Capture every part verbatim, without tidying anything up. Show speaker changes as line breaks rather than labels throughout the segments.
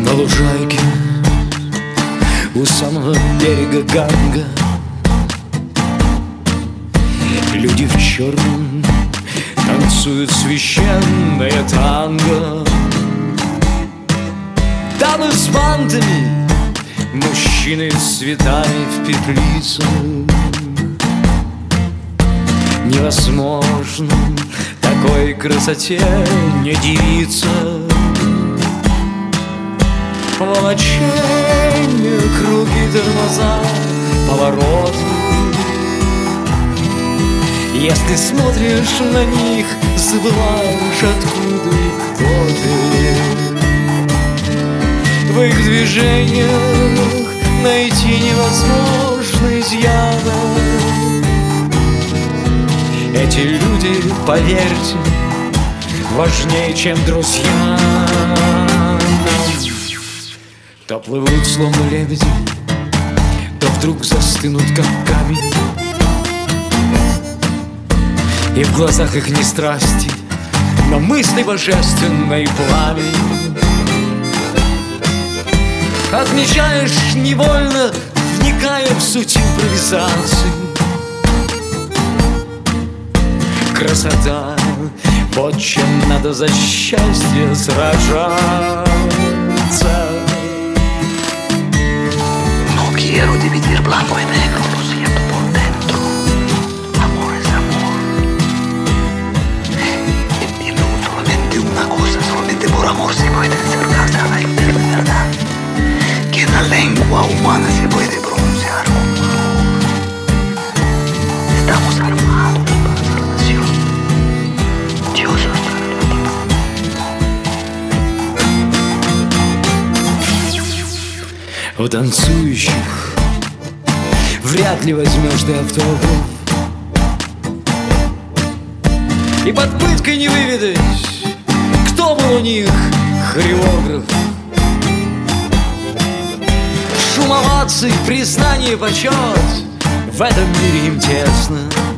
На лужайке у самого берега Ганга люди в черном танцуют священное танго. Дамы с бантами, мужчины с цветами в петлицах. Невозможно такой красоте не дивиться. Волоченье, круги, тормоза, повороты. Если смотришь на них, забываешь, откуда и кто ты. В их движениях найти невозможно изъяна. Эти люди, поверьте, важнее, чем друзья. То плывут, словно лебеди, то вдруг застынут, как камень. И в глазах их не страсти, но мысли божественной пламень. Отмечаешь невольно, вникая в суть импровизации. Красота, вот чем надо за счастье сражаться.
No quiero dividir blanco y negro, lo siento por dentro. Amor es amor. Entiendo solamente una cosa, solamente por amor se puede acercarse a la eterna verdad. Que en la lengua humana se puede pronunciar con amor. Estamos armados para la relación. Dios está relativo.
У танцующих вряд ли возьмешь ты автограф. И под пыткой не выведать, кто был у них хореограф. Шум оваций, признание, почет, в этом мире им тесно.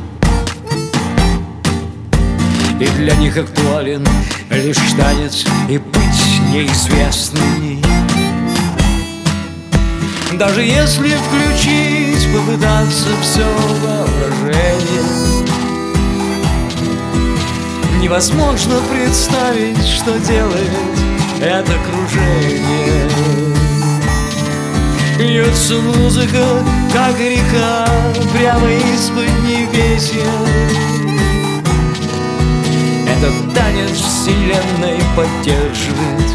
И для них актуален лишь танец и быть неизвестным. Даже если включить, попытаться все воображение, невозможно представить, что делает это кружение. Льется музыка, как река, прямо из-под небесья. Этот танец вселенной поддерживает